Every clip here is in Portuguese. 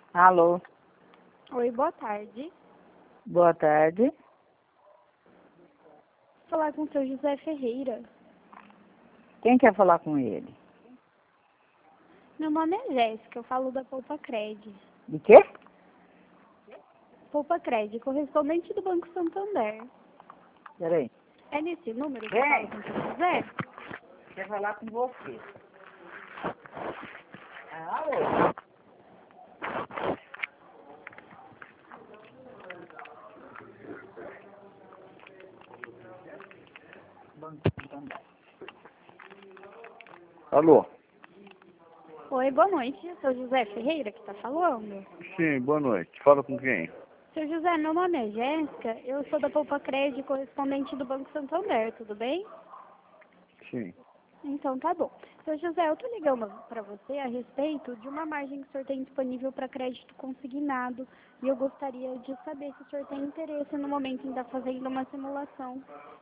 Alô, Oi, boa tarde. boa tarde. Vou falar com o seu José Ferreira. Quem quer falar com ele? Meu nome é Jéssica, eu falo da Poupa Cred. De quê? Poupa Cred, correspondente do Banco Santander. Peraí. É nesse número que eu falo com o seu José? Quer falar com você. Alô. Banco Santander. Alô? Oi, boa noite. Seu José Ferreira que está falando? Sim, boa noite. Fala com quem? Seu José, meu nome é Jéssica, eu sou da Poupa Cred, correspondente do Banco Santander, tudo bem? Sim. Então tá bom. Seu José, eu tô ligando para você a respeito de uma margem que o senhor tem disponível para crédito consignado e eu gostaria de saber se o senhor tem interesse no momento em estar fazendo uma simulação.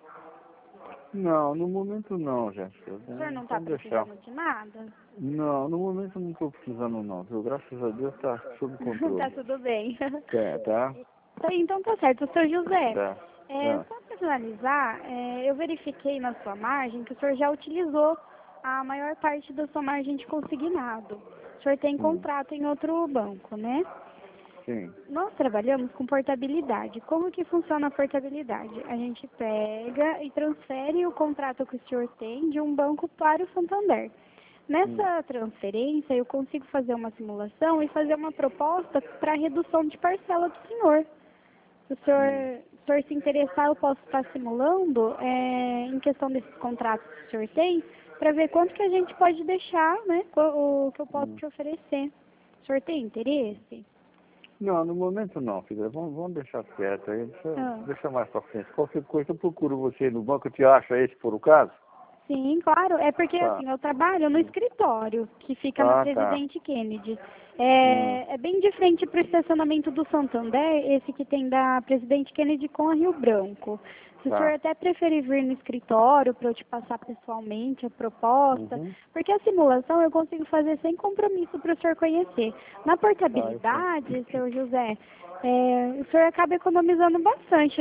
Não, no momento não, Jéssica. O senhor não está Vamos deixar. precisando de nada? Não, no momento não estou precisando não, viu? Graças a Deus está sob controle. Tá tudo bem. Tá? Então tá certo. Seu José, Tá. só para finalizar, eu verifiquei na sua margem que o senhor já utilizou a maior parte da sua margem de consignado. O senhor tem contrato em outro banco, né? Sim. Nós trabalhamos com portabilidade. Como que funciona a portabilidade? A gente pega e transfere o contrato que o senhor tem de um banco para o Santander. Nessa transferência, eu consigo fazer uma simulação e fazer uma proposta para redução de parcela do senhor. Se o senhor se interessar, eu posso estar simulando em questão desses contratos que o senhor tem, para ver quanto que a gente pode deixar, né, o que eu posso te oferecer. O senhor tem interesse? Não, no momento não, filha. Vamos deixar quieto aí. Deixa mais pra frente. Qualquer coisa eu procuro você no banco, eu te acho aí, se for o caso. Sim, claro. É porque Tá. assim, eu trabalho no escritório, que fica na Presidente Kennedy. É bem de frente para o estacionamento do Santander, esse que tem da Presidente Kennedy com a Rio Branco. Se o senhor até preferir vir no escritório para eu te passar pessoalmente a proposta, porque a simulação eu consigo fazer sem compromisso para o senhor conhecer. Na portabilidade, seu José, o senhor acaba economizando bastante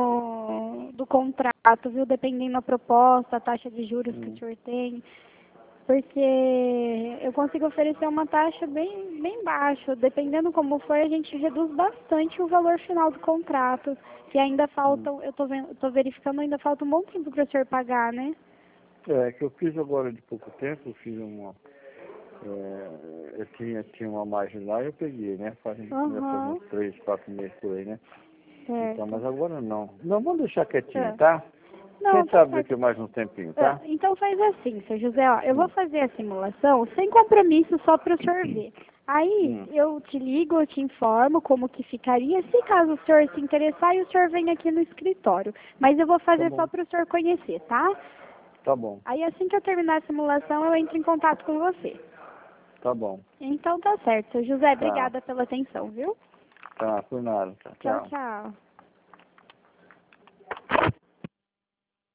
do contrato, viu? Dependendo da proposta, a taxa de juros que o senhor tem. Porque eu consigo oferecer uma taxa bem baixa. Dependendo como for, a gente reduz bastante o valor final do contrato. Que ainda faltam, eu tô verificando, ainda falta um bom tempo para o senhor pagar, né? Que eu fiz agora de pouco tempo, eu fiz uma... eu tinha uma margem lá e eu peguei, né? Faz uns 3, 4 meses por aí, né? Certo. Então, mas agora não. Não, vamos deixar quietinho, tá? Não, Quem tá sabe certo. daqui a mais um tempinho, tá? Então faz assim, seu José, ó, eu vou fazer a simulação sem compromisso, só para o senhor ver. Aí eu te ligo, eu te informo como que ficaria, se caso o senhor se interessar, e o senhor vem aqui no escritório. Mas eu vou fazer só para o senhor conhecer, tá? Tá bom. Aí assim que eu terminar a simulação, eu entro em contato com você. Tá bom. Então tá certo, seu José, obrigada pela atenção, viu? Tá, por nada. Tchau, tchau.